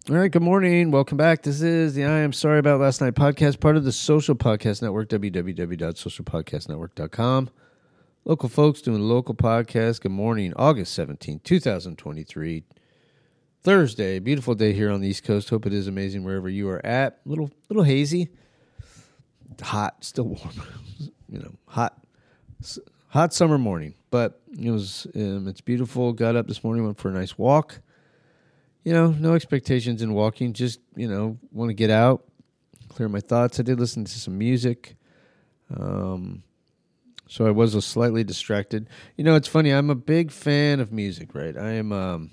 All right, good morning. Welcome back. This is the I Am Sorry About Last Night podcast, part of the Social Podcast Network, www.socialpodcastnetwork.com. Local folks doing local podcasts. Good morning, August 17th, 2023. Thursday, beautiful day here on the East Coast. Hope it is amazing wherever you are at. Little hazy, hot, still warm. Hot summer morning. But it's beautiful. Got up this morning, went for a nice walk. No expectations in walking. Just want to get out, clear my thoughts. I did listen to some music, so I was slightly distracted. It's funny. I'm a big fan of music, right? I am.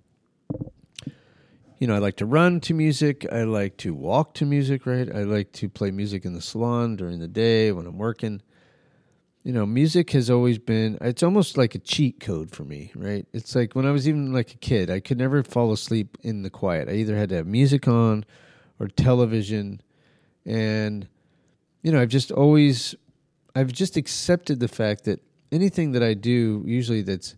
I like to run to music. I like to walk to music, right? I like to play music in the salon during the day when I'm working. Music has always been, it's almost like a cheat code for me, right? It's like when I was even like a kid, I could never fall asleep in the quiet. I either had to have music on or television. And, I've just accepted the fact that anything that I do, usually that's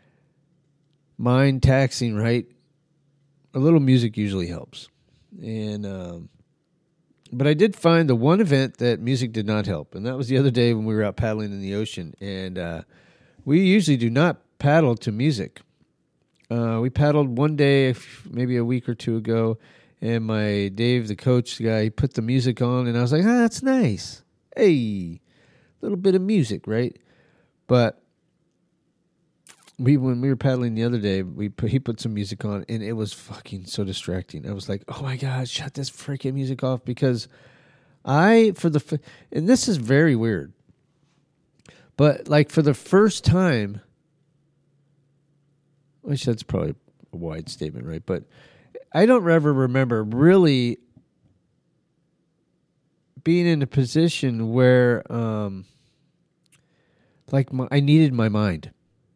mind taxing, right? A little music usually helps. And, but I did find the one event that music did not help, and that was the other day when we were out paddling in the ocean. And we usually do not paddle to music. We paddled one day, maybe a week or two ago, and my Dave, the coach guy, he put the music on, and I was like, that's nice. Hey, a little bit of music, right? But when we were paddling the other day, he put some music on, and it was fucking so distracting. I was like, oh my God, shut this freaking music off, because and this is very weird, but like for the first time, which that's probably a wide statement, right? But I don't ever remember really being in a position where I needed my mind.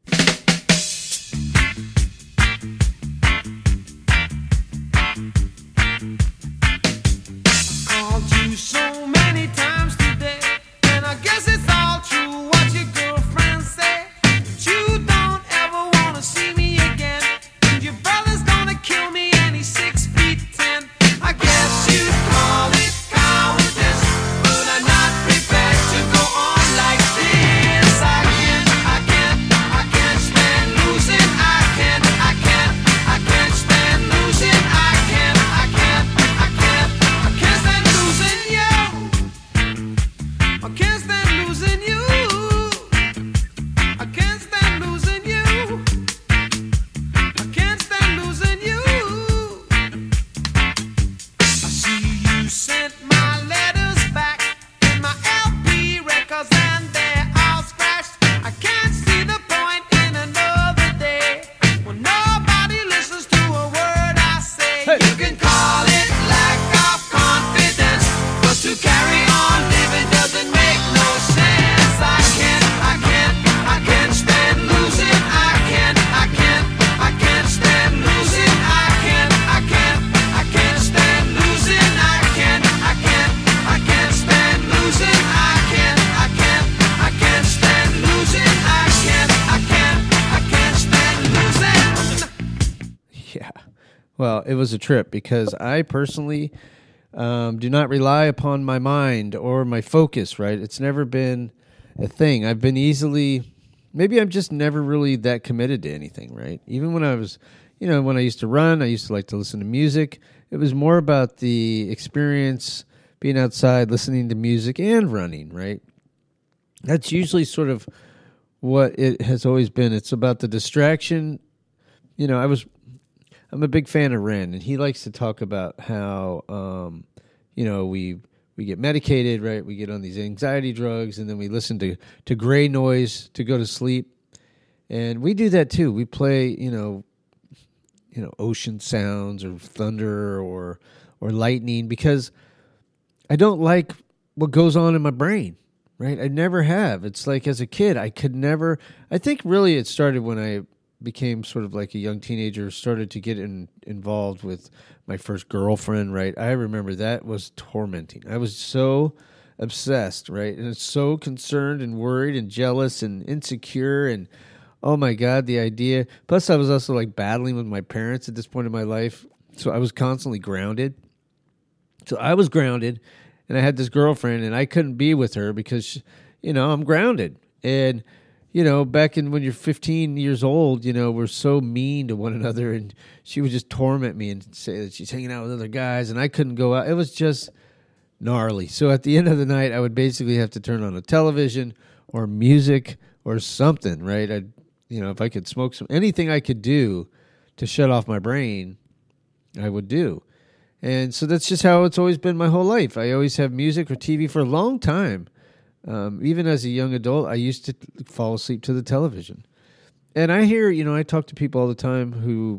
Well, it was a trip because I personally do not rely upon my mind or my focus, right? It's never been a thing. I've been maybe I'm just never really that committed to anything, right? Even when I was, when I used to run, I used to like to listen to music. It was more about the experience, being outside, listening to music and running, right? That's usually sort of what it has always been. It's about the distraction. I'm a big fan of Ren, and he likes to talk about how, we get medicated, right? We get on these anxiety drugs, and then we listen to gray noise to go to sleep. And we do that too. We play, ocean sounds or thunder or lightning, because I don't like what goes on in my brain, right? I never have. It's like as a kid, I think really it started when I became sort of like a young teenager, started to get involved with my first girlfriend, right? I remember that was tormenting. I was so obsessed, right? And so concerned and worried and jealous and insecure, and oh my God, the idea. Plus I was also like battling with my parents at this point in my life, So I was constantly grounded. So I was grounded, and I had this girlfriend, and I couldn't be with her because, I'm grounded. And, back in when you're 15 years old, we're so mean to one another, and she would just torment me and say that she's hanging out with other guys, and I couldn't go out. It was just gnarly. So at the end of the night, I would basically have to turn on a television or music or something, right? If I could smoke anything I could do to shut off my brain, I would do. And so that's just how it's always been my whole life. I always have music or TV for a long time. Even as a young adult, I used to fall asleep to the television. And I hear, I talk to people all the time who,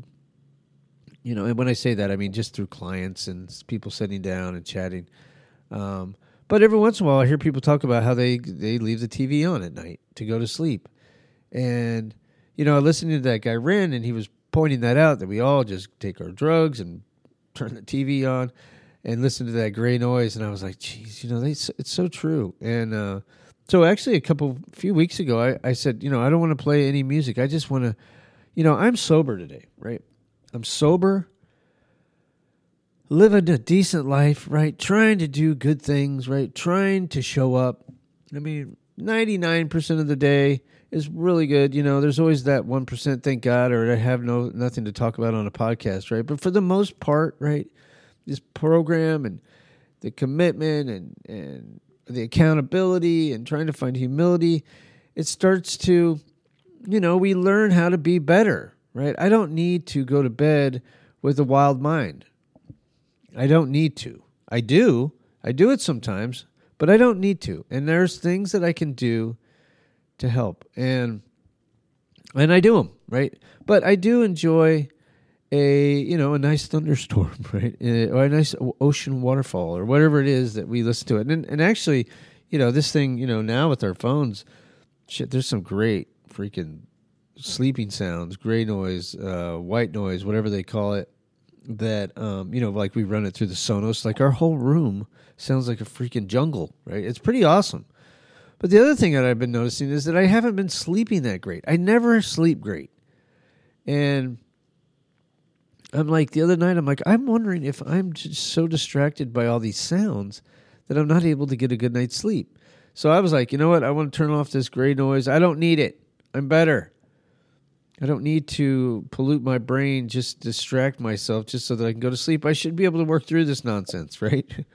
and when I say that, I mean just through clients and people sitting down and chatting. But every once in a while, I hear people talk about how they leave the TV on at night to go to sleep. And, listening to that guy, Ren, and he was pointing that out, that we all just take our drugs and turn the TV on and listen to that gray noise. And I was like, geez, it's so true. And so actually a few weeks ago, I said, I don't want to play any music. I just want to, I'm sober today, right? I'm sober, living a decent life, right? Trying to do good things, right? Trying to show up. I mean, 99% of the day is really good. There's always that 1%, thank God, or I have nothing to talk about on a podcast, right? But for the most part, right, this program and the commitment and the accountability and trying to find humility, it starts to, we learn how to be better, right? I don't need to go to bed with a wild mind. I don't need to. I do it sometimes, but I don't need to. And there's things that I can do to help. And I do them, right? But I do enjoy a nice thunderstorm, right? Or a nice ocean waterfall or whatever it is that we listen to it. And actually, this thing, now with our phones, shit, there's some great freaking sleeping sounds, gray noise, white noise, whatever they call it, that, like we run it through the Sonos, like our whole room sounds like a freaking jungle, right? It's pretty awesome. But the other thing that I've been noticing is that I haven't been sleeping that great. I never sleep great. And I'm like, the other night, I'm wondering if I'm just so distracted by all these sounds that I'm not able to get a good night's sleep. So I was like, you know what? I want to turn off this gray noise. I don't need it. I'm better. I don't need to pollute my brain, just distract myself just so that I can go to sleep. I should be able to work through this nonsense, right?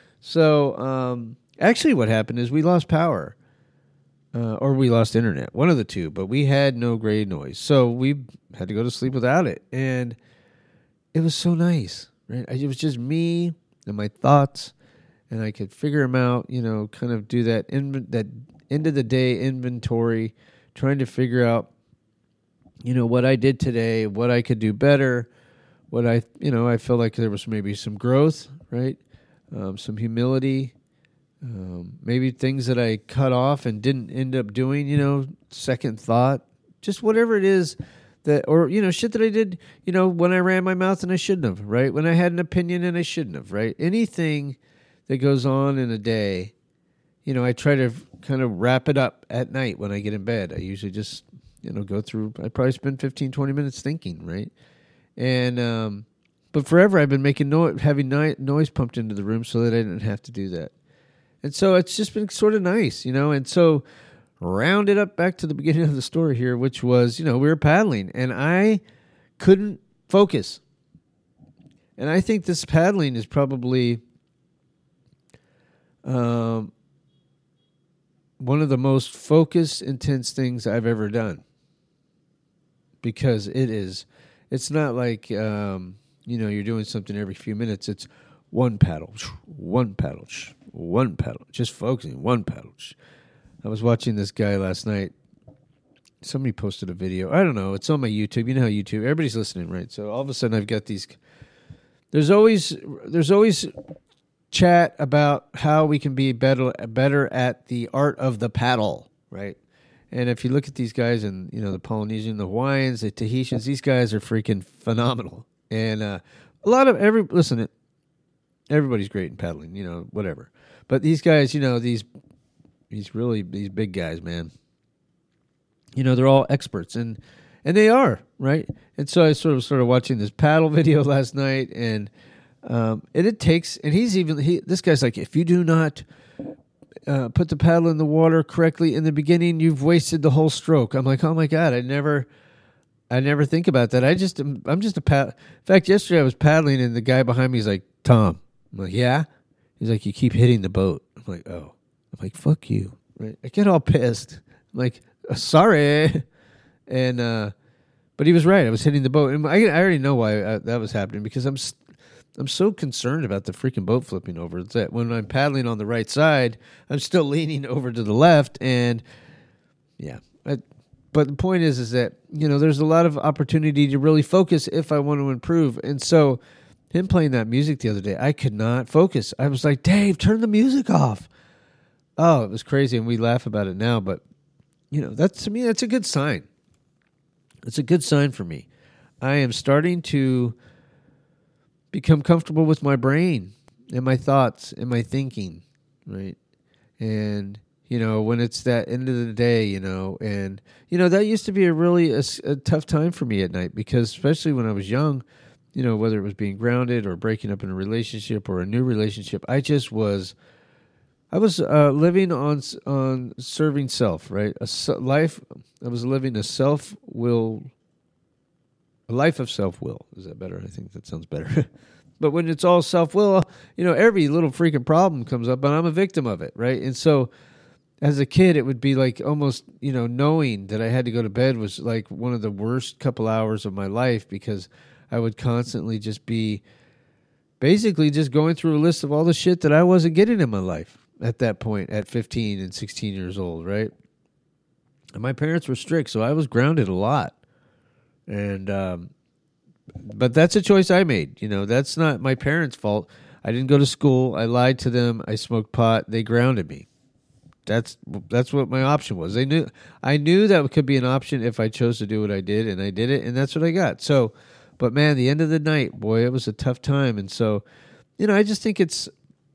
So actually what happened is we lost power. Or we lost internet, one of the two, but we had no gray noise. So we had to go to sleep without it. And it was so nice, right? It was just me and my thoughts, and I could figure them out, kind of do that end of the day inventory, trying to figure out, what I did today, what I could do better, what I felt like there was maybe some growth, right? Some humility. Maybe things that I cut off and didn't end up doing, second thought, just whatever it is that, or, shit that I did, when I ran my mouth and I shouldn't have, right? When I had an opinion and I shouldn't have, right? Anything that goes on in a day, I try to kind of wrap it up at night when I get in bed. I usually just, go through, I probably spend 15, 20 minutes thinking, right? And, but forever I've been making having noise pumped into the room so that I didn't have to do that. And so it's just been sort of nice, and so round it up back to the beginning of the story here, which was, we were paddling and I couldn't focus. And I think this paddling is probably one of the most focused, intense things I've ever done. Because it's not like, you're doing something every few minutes. It's one paddle, just focusing, one paddle. I was watching this guy last night. Somebody posted a video. I don't know. It's on my YouTube. You know how YouTube, everybody's listening, right? So all of a sudden I've got these, there's always chat about how we can be better at the art of the paddle, right? And if you look at these guys and, the Polynesian, the Hawaiians, the Tahitians, these guys are freaking phenomenal. And a lot of everybody's great in paddling, whatever. But these guys, these big guys, man, they're all experts. And And they are, right? And so I sort of started watching this paddle video last night, and it takes, and this guy's like, if you do not put the paddle in the water correctly in the beginning, you've wasted the whole stroke. I'm like, oh my God, I never think about that. I'm just a paddle. In fact, yesterday I was paddling, and the guy behind me is like, Tom. I'm like, yeah? He's like, you keep hitting the boat. I'm like, oh. I'm like, fuck you. Right? I get all pissed. I'm like, sorry. And but he was right. I was hitting the boat, and I already know why that was happening, because I'm so concerned about the freaking boat flipping over. It's that when I'm paddling on the right side, I'm still leaning over to the left, and yeah. But the point is that there's a lot of opportunity to really focus if I want to improve. And so, him playing that music the other day, I could not focus. I was like, Dave, turn the music off. Oh, it was crazy, and we laugh about it now. But to me, that's a good sign. It's a good sign for me. I am starting to become comfortable with my brain and my thoughts and my thinking, right? And, when it's that end of the day, and, that used to be a tough time for me at night, because especially when I was young, whether it was being grounded or breaking up in a relationship or a new relationship, I was living on serving self, right? I was living a life of self-will. Is that better? I think that sounds better. But when it's all self-will, every little freaking problem comes up, and I'm a victim of it, right? And so, as a kid, it would be like almost, knowing that I had to go to bed was like one of the worst couple hours of my life, because I would constantly just be basically just going through a list of all the shit that I wasn't getting in my life at that point, at 15 and 16 years old, right? And my parents were strict, so I was grounded a lot. And but that's a choice I made. That's not my parents' fault. I didn't go to school. I lied to them. I smoked pot. They grounded me. That's what my option was. I knew that could be an option if I chose to do what I did, and I did it, and that's what I got. So, but man, the end of the night, boy, it was a tough time. And so, I just think it's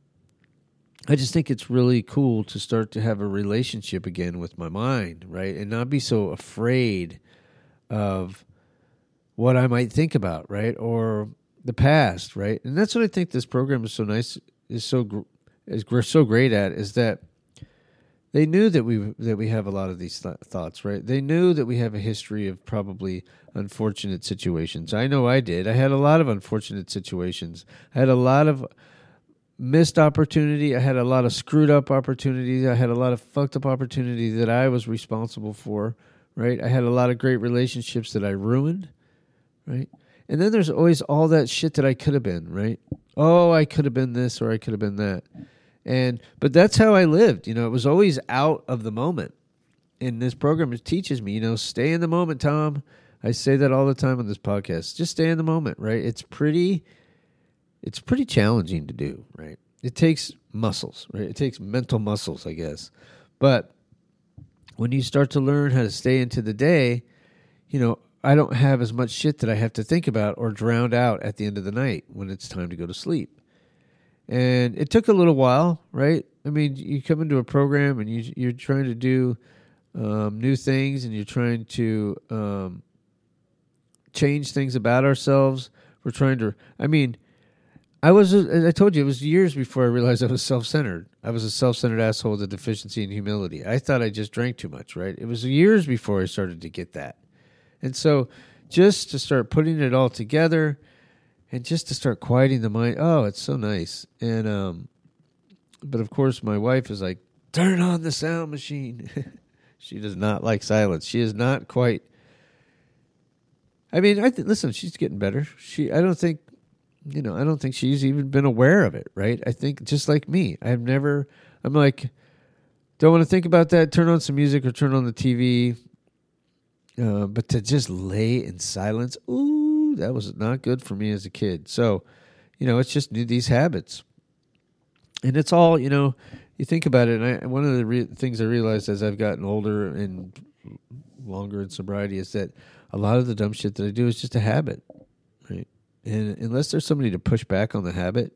really cool to start to have a relationship again with my mind, right? And not be so afraid of what I might think about, right? Or the past, right? And that's what I think this program is so nice, is we're so great at, is that they knew that we have a lot of these thoughts, right? They knew that we have a history of probably unfortunate situations. I know I did. I had a lot of unfortunate situations. I had a lot of missed opportunity. I had a lot of screwed up opportunities. I had a lot of fucked up opportunity that I was responsible for, right? I had a lot of great relationships that I ruined, right? And then there's always all that shit that I could have been, right? Oh, I could have been this, or I could have been that. But that's how I lived. It was always out of the moment. And this program teaches me, stay in the moment, Tom. I say that all the time on this podcast. Just stay in the moment, right? It's pretty challenging to do, right? It takes muscles, right? It takes mental muscles, I guess. But when you start to learn how to stay into the day, I don't have as much shit that I have to think about or drown out at the end of the night when it's time to go to sleep. And it took a little while, right? I mean, you come into a program and you're trying to do new things, and you're trying to change things about ourselves. We're trying to, I told you, it was years before I realized I was self-centered. I was a self-centered asshole with a deficiency in humility. I thought I just drank too much, right? It was years before I started to get that. And so just to start putting it all together and just to start quieting the mind, oh, it's so nice. And but of course my wife is like, turn on the sound machine. She does not like silence. She is not quite. Listen, she's getting better. I don't think she's even been aware of it, right? I think just like me, I'm like, don't want to think about that. Turn on some music or turn on the TV. But to just lay in silence, ooh, that was not good for me as a kid. So, it's just these habits. And it's all, you think about it, and one of the things I realized as I've gotten older and longer in sobriety is that a lot of the dumb shit that I do is just a habit, right? And unless there's somebody to push back on the habit,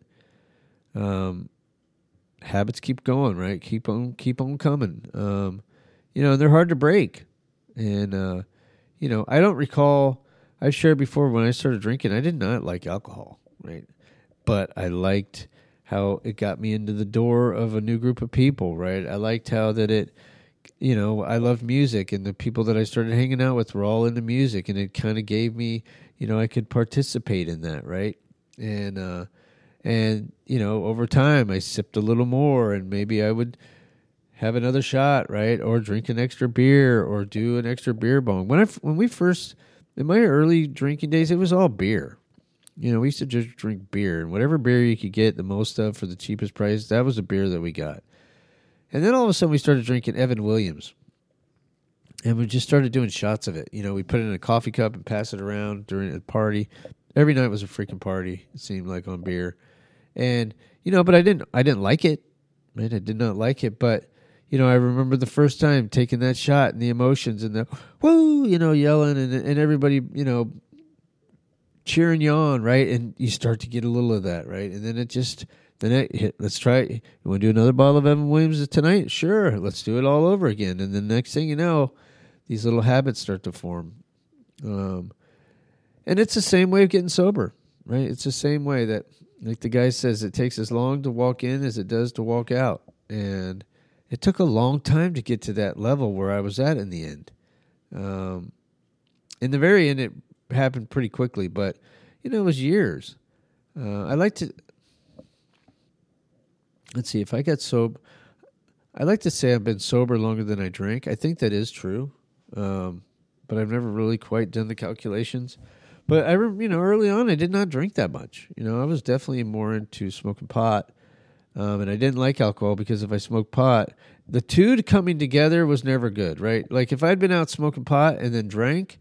habits keep going, right? Keep on coming. And they're hard to break. And, I don't recall, I've shared before when I started drinking, I did not like alcohol, right? But I liked how it got me into the door of a new group of people, right? I liked how that I loved music, and the people that I started hanging out with were all into music, and it kind of gave me, I could participate in that, right? And over time I sipped a little more, and maybe I would have another shot, right? Or drink an extra beer, or do an extra beer bong. When we first, in my early drinking days, it was all beer. We used to just drink beer, and whatever beer you could get the most of for the cheapest price, that was the beer that we got. And then all of a sudden we started drinking Evan Williams, and we just started doing shots of it. We put it in a coffee cup and pass it around during a party. Every night was a freaking party, it seemed like, on beer. And, but I didn't like it, right? I did not like it, but I remember the first time taking that shot and the emotions and the woo, yelling and everybody, cheering you on, right? And you start to get a little of that, right? And then it hit. Let's try it. You want to do another bottle of Evan Williams tonight? Sure. Let's do it all over again. And then next thing you know, these little habits start to form. And it's the same way of getting sober, right? It's the same way that, like the guy says, it takes as long to walk in as it does to walk out. And it took a long time to get to that level where I was at in the end. In the very end, it happened pretty quickly, but, it was years. Let's see, if I got sober, I like to say I've been sober longer than I drank. I think that is true, but I've never really quite done the calculations. But I remember, early on, I did not drink that much. I was definitely more into smoking pot. And I didn't like alcohol because if I smoked pot, the two coming together was never good, right? Like if I'd been out smoking pot and then drank,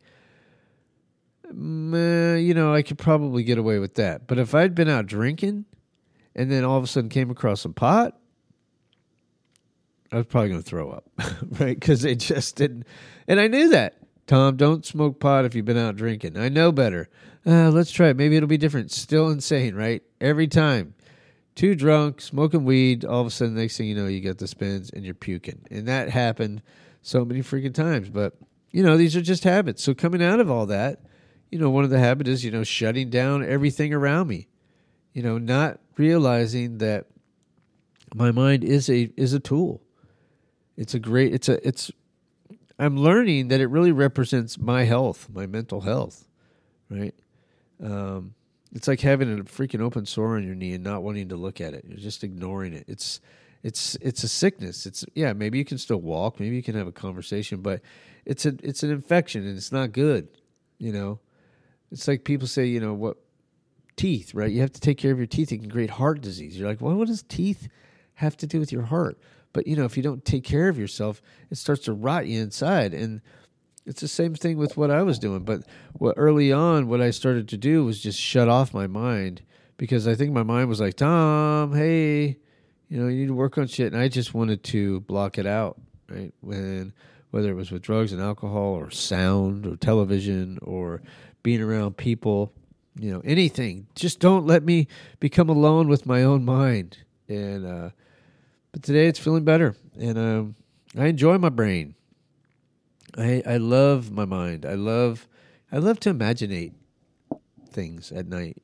I could probably get away with that. But if I'd been out drinking and then all of a sudden came across some pot, I was probably going to throw up, right? Because it just didn't. And I knew that. Tom, don't smoke pot if you've been out drinking. I know better. Let's try it. Maybe it'll be different. Still insane, right? Every time. Too drunk, smoking weed, all of a sudden, next thing you know, you get the spins and you're puking. And that happened so many freaking times. But, these are just habits. So coming out of all that, one of the habits is, shutting down everything around me. Not realizing that my mind is a tool. I'm learning that it really represents my health, my mental health, right? It's like having a freaking open sore on your knee and not wanting to look at it. You're just ignoring it. It's a sickness. Maybe you can still walk, maybe you can have a conversation, but it's an infection and it's not good. It's like people say, what teeth, right? You have to take care of your teeth. It can create heart disease. You're like, well, what does teeth have to do with your heart? But if you don't take care of yourself, it starts to rot you inside. And it's the same thing with what I was doing. But early on, what I started to do was just shut off my mind, because I think my mind was like, Tom, hey, you need to work on shit. And I just wanted to block it out, right? Whether it was with drugs and alcohol or sound or television or being around people, anything. Just don't let me become alone with my own mind. And but today it's feeling better. And I enjoy my brain. I love my mind. I love to imaginate things at night.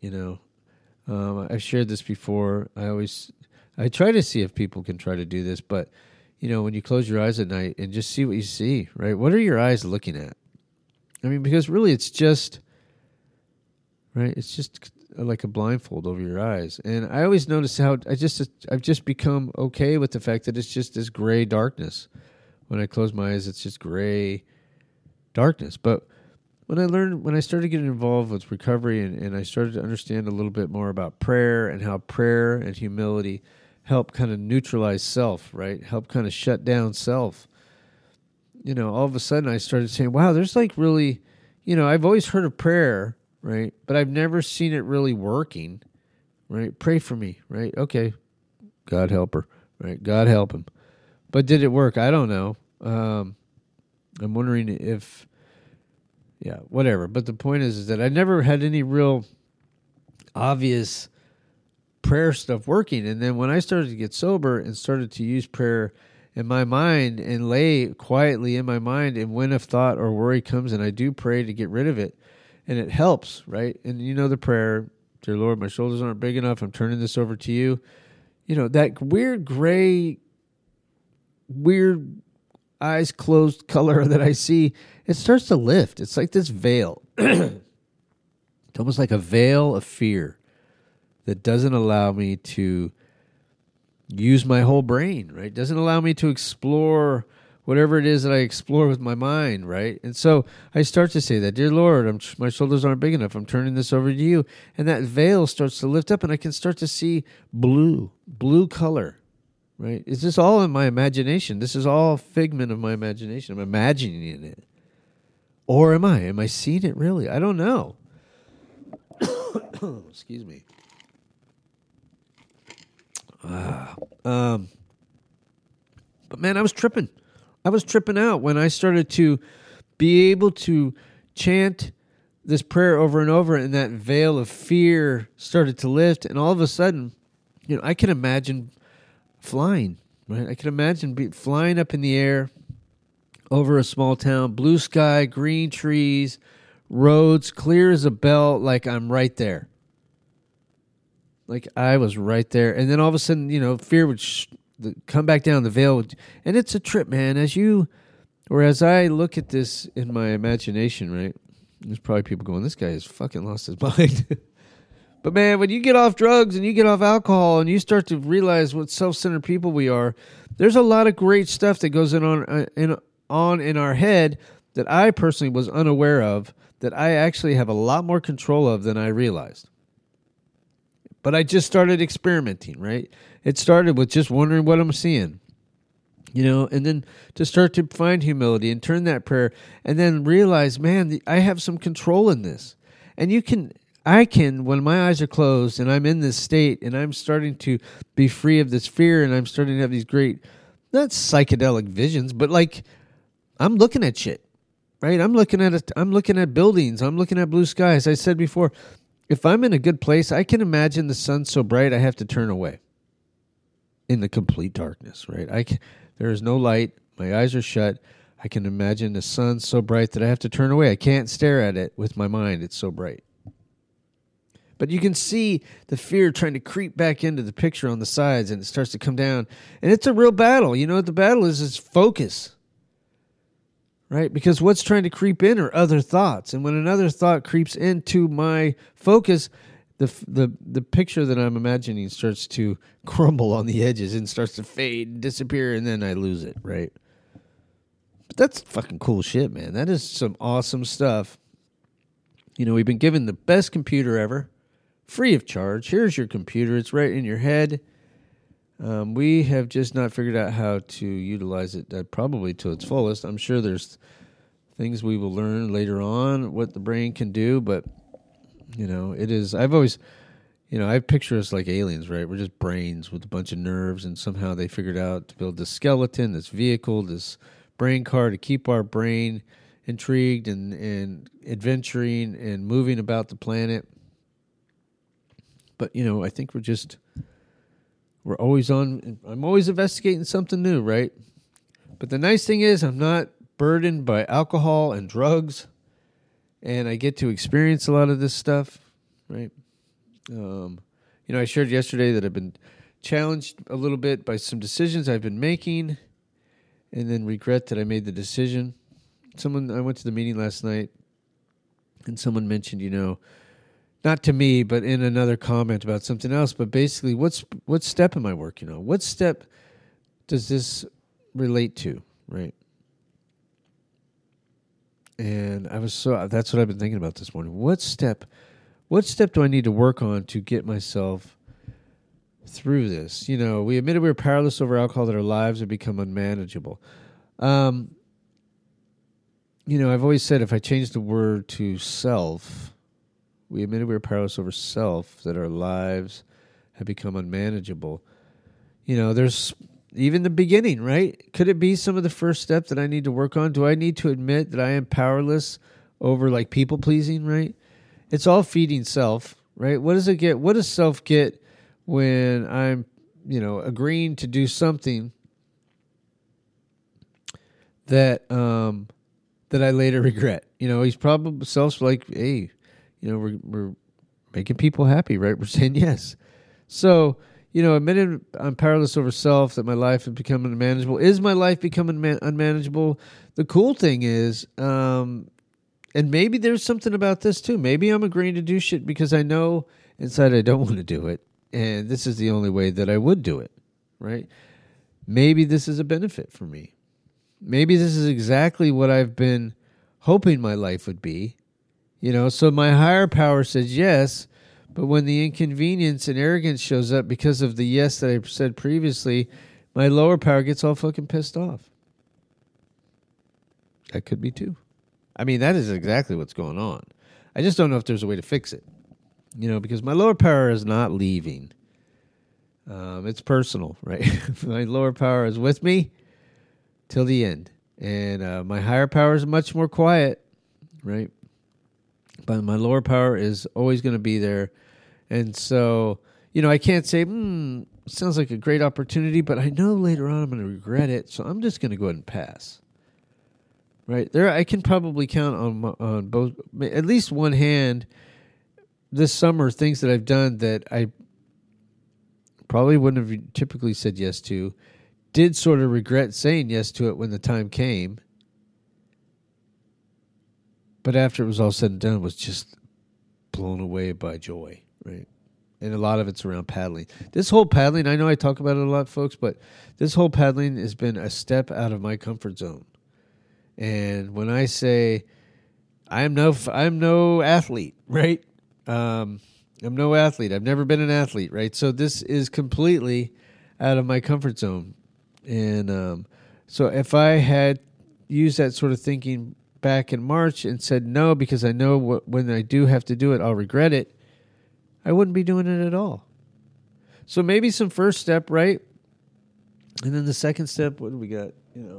I've shared this before. I try to see if people can try to do this, but when you close your eyes at night and just see what you see, right? What are your eyes looking at? I mean, because really, it's just right. It's just like a blindfold over your eyes, and I always notice how I've just become okay with the fact that it's just this gray darkness. When I close my eyes, it's just gray darkness. But when I started getting involved with recovery and I started to understand a little bit more about prayer and how prayer and humility help kind of neutralize self, right? Help kind of shut down self. All of a sudden I started saying, wow, there's like really, I've always heard of prayer, right? But I've never seen it really working, right? Pray for me, right? Okay. God help her, right? God help him. But did it work? I don't know. I'm wondering if, whatever. But the point is that I never had any real obvious prayer stuff working. And then when I started to get sober and started to use prayer in my mind and lay quietly in my mind. And when a thought or worry comes, and I do pray to get rid of it, and it helps, right? And you know the prayer, dear Lord, my shoulders aren't big enough. I'm turning this over to you. You know, that weird gray, weird eyes closed color that I see, it starts to lift. It's like this veil. It's almost like a veil of fear that doesn't allow me to use my whole brain, right? Doesn't allow me to explore whatever it is that I explore with my mind, right? And so I start to say that, dear Lord, my shoulders aren't big enough. I'm turning this over to you. And that veil starts to lift up, and I can start to see blue color, right? Is this all in my imagination? This is all a figment of my imagination. I'm imagining it. Or am I? Am I seeing it really? I don't know. Excuse me. But man, I was tripping. I was tripping out when I started to be able to chant this prayer over and over, and that veil of fear started to lift, and all of a sudden, you know, I can imagine flying, right? I can imagine flying up in the air over a small town, blue sky, green trees, roads, clear as a bell, like I'm right there. Like I was right there. And then all of a sudden, you know, fear would come back down, the veil would, and it's a trip, man. As I look at this in my imagination, right? There's probably people going, this guy has fucking lost his mind. But man, when you get off drugs and you get off alcohol and you start to realize what self-centered people we are, there's a lot of great stuff that goes on in our head that I personally was unaware of, that I actually have a lot more control of than I realized. But I just started experimenting, right? It started with just wondering what I'm seeing, you know, and then to start to find humility and turn that prayer and then realize, man, I have some control in this. And I can, when my eyes are closed and I'm in this state and I'm starting to be free of this fear and I'm starting to have these great, not psychedelic visions, but like I'm looking at shit, right? I'm looking at buildings. I'm looking at blue skies. I said before, if I'm in a good place, I can imagine the sun so bright I have to turn away in the complete darkness, right? There is no light. My eyes are shut. I can imagine the sun so bright that I have to turn away. I can't stare at it with my mind. It's so bright. But you can see the fear trying to creep back into the picture on the sides, and it starts to come down. And it's a real battle. You know what the battle is focus. Right? Because what's trying to creep in are other thoughts. And when another thought creeps into my focus, the picture that I'm imagining starts to crumble on the edges and starts to fade and disappear, and then I lose it, right? But that's fucking cool shit, man. That is some awesome stuff. You know, we've been given the best computer ever, free of charge. Here's your computer. It's right in your head. We have just not figured out how to utilize it probably to its fullest. I'm sure there's things we will learn later on what the brain can do, but, you know, it is, I've always, you know, I picture us like aliens, right? We're just brains with a bunch of nerves, and somehow they figured out to build this skeleton, this vehicle, this brain car to keep our brain intrigued and adventuring and moving about the planet. But, you know, I think we're always I'm always investigating something new, right? But the nice thing is I'm not burdened by alcohol and drugs, and I get to experience a lot of this stuff, right? You know, I shared yesterday that I've been challenged a little bit by some decisions I've been making, and then regret that I made the decision. I went to the meeting last night, and someone mentioned, you know, not to me, but in another comment about something else, but basically, what step am I working on? What step does this relate to, right? And that's what I've been thinking about this morning. What step do I need to work on to get myself through this? You know, we admitted we were powerless over alcohol, that our lives have become unmanageable. You know, I've always said if I change the word to self, we admitted we were powerless over self, that our lives have become unmanageable. You know, there's even the beginning, right? Could it be some of the first steps that I need to work on? Do I need to admit that I am powerless over like people pleasing, right? It's all feeding self, right? What does it get? What does self get when I'm, you know, agreeing to do something that I later regret. He's probably self like, hey, we're making people happy, right? We're saying yes. So, admitted I'm powerless over self, that my life is becoming unmanageable. Is my life becoming unmanageable? The cool thing is, and maybe there's something about this too. Maybe I'm agreeing to do shit because I know inside I don't want to do it. And this is the only way that I would do it, right? Maybe this is a benefit for me. Maybe this is exactly what I've been hoping my life would be. So my higher power says yes, but when the inconvenience and arrogance shows up because of the yes that I said previously, my lower power gets all fucking pissed off. That could be too. I mean, that is exactly what's going on. I just don't know if there's a way to fix it. Because my lower power is not leaving. It's personal, right? My lower power is with me till the end. And my higher power is much more quiet, right? But my lower power is always going to be there. And so, I can't say, sounds like a great opportunity, but I know later on I'm going to regret it. So I'm just going to go ahead and pass. Right? There, I can probably count on both, at least one hand, this summer, things that I've done that I probably wouldn't have typically said yes to, did sort of regret saying yes to it when the time came. But after it was all said and done, was just blown away by joy, right? And a lot of it's around paddling. This whole paddling, I know I talk about it a lot, folks, but this whole paddling has been a step out of my comfort zone. And when I say I'm no athlete, right? I'm no athlete. I've never been an athlete, right? So this is completely out of my comfort zone. And so if I had used that sort of thinking back in March and said no because I know when I do have to do it, I'll regret it, I wouldn't be doing it at all. So maybe some first step, right? And then the second step, what do we got?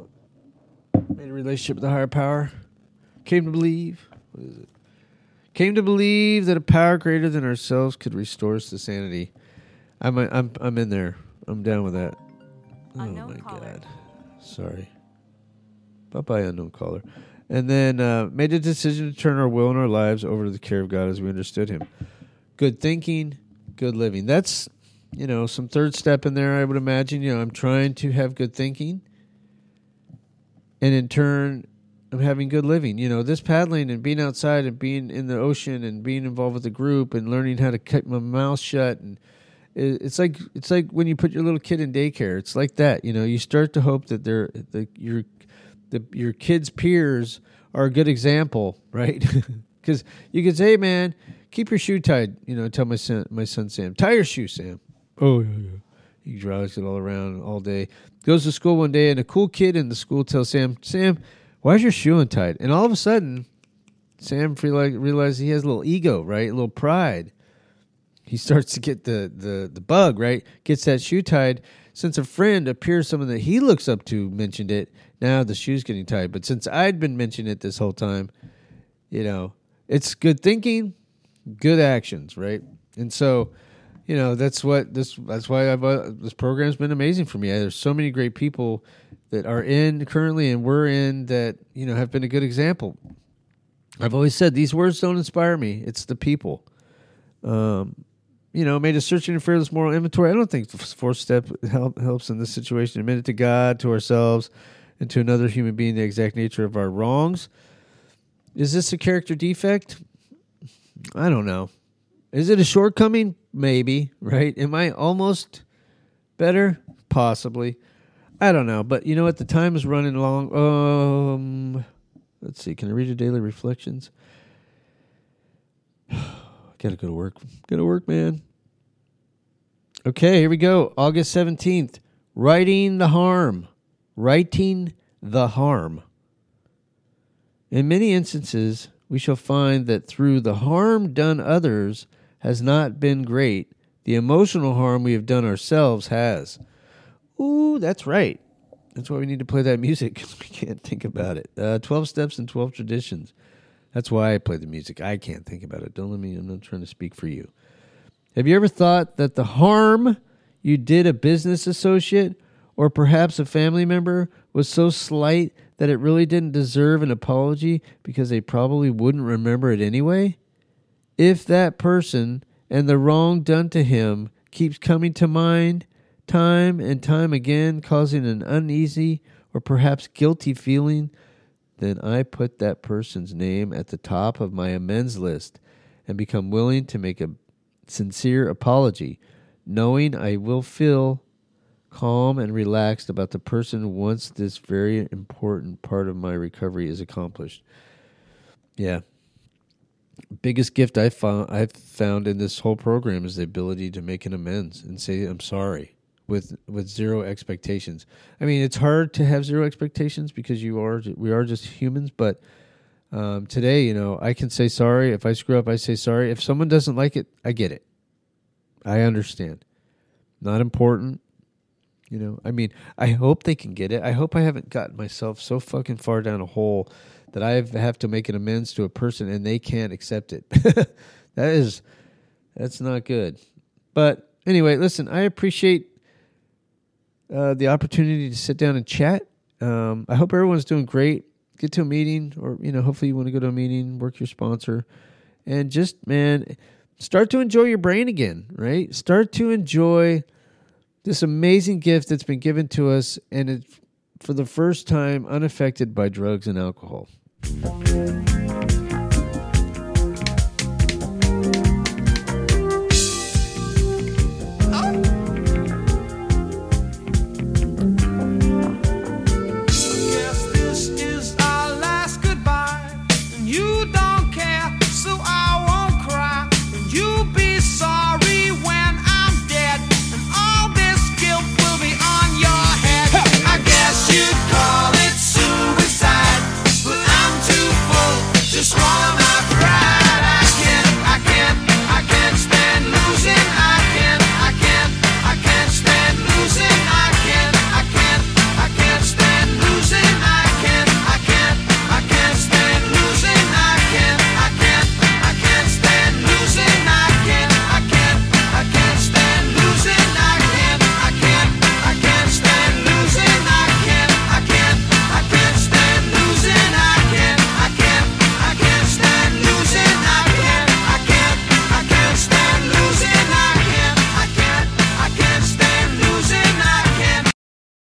Made a relationship with a higher power. Came to believe. What is it? Came to believe that a power greater than ourselves could restore us to sanity. I'm in there. I'm down with that. Unknown my caller. God. Sorry. Bye-bye, unknown caller. And then made a decision to turn our will and our lives over to the care of God as we understood him. Good thinking, good living. That's, some third step in there, I would imagine. I'm trying to have good thinking. And in turn, I'm having good living. This paddling and being outside and being in the ocean and being involved with a group and learning how to keep my mouth shut. And it's like when you put your little kid in daycare. It's like that. You start to hope that your kids' peers are a good example, right? Because you could say, hey, man, keep your shoe tied. Tell my son Sam, tie your shoe, Sam. Oh, yeah. He drives it all around all day. Goes to school one day, and a cool kid in the school tells Sam, why is your shoe untied? And all of a sudden, Sam realizes he has a little ego, right? A little pride. He starts to get the bug, right? Gets that shoe tied. Since a friend appears someone that he looks up to mentioned it, now the shoe's getting tied. But since I'd been mentioning it this whole time, it's good thinking, good actions, right? And so, that's why this program's been amazing for me. There's so many great people that are in currently and we're in that, have been a good example. I've always said these words don't inspire me. It's the people. Made a searching and fearless moral inventory. I don't think the fourth step helps in this situation. Admit it to God, to ourselves, and to another human being the exact nature of our wrongs. Is this a character defect? I don't know. Is it a shortcoming? Maybe, right? Am I almost better? Possibly. I don't know. But you know what? The time is running along. Let's see. Can I read your daily reflections? Gotta go to work. Go to work, man. Okay, here we go. August 17th. Righting the harm. Righting the harm. In many instances, we shall find that through the harm done others has not been great, the emotional harm we have done ourselves has. Ooh, that's right. That's why we need to play that music, because we can't think about it. 12 Steps and 12 Traditions. That's why I play the music. I can't think about it. I'm not trying to speak for you. Have you ever thought that the harm you did a business associate or perhaps a family member was so slight that it really didn't deserve an apology because they probably wouldn't remember it anyway? If that person and the wrong done to him keeps coming to mind time and time again, causing an uneasy or perhaps guilty feeling, then I put that person's name at the top of my amends list and become willing to make a sincere apology, knowing I will feel calm and relaxed about the person once this very important part of my recovery is accomplished. Yeah. Biggest gift I've found in this whole program is the ability to make an amends and say I'm sorry with zero expectations. I mean, it's hard to have zero expectations because we are just humans, but today, I can say sorry. If I screw up, I say sorry. If someone doesn't like it, I get it. I understand. Not important. I mean, I hope they can get it. I hope I haven't gotten myself so fucking far down a hole that I have to make an amends to a person and they can't accept it. That's not good. But anyway, listen, I appreciate the opportunity to sit down and chat. I hope everyone's doing great. Get to a meeting, or hopefully you want to go to a meeting, work your sponsor, and just, man, start to enjoy your brain again, right? Start to enjoy this amazing gift that's been given to us, and it's for the first time unaffected by drugs and alcohol.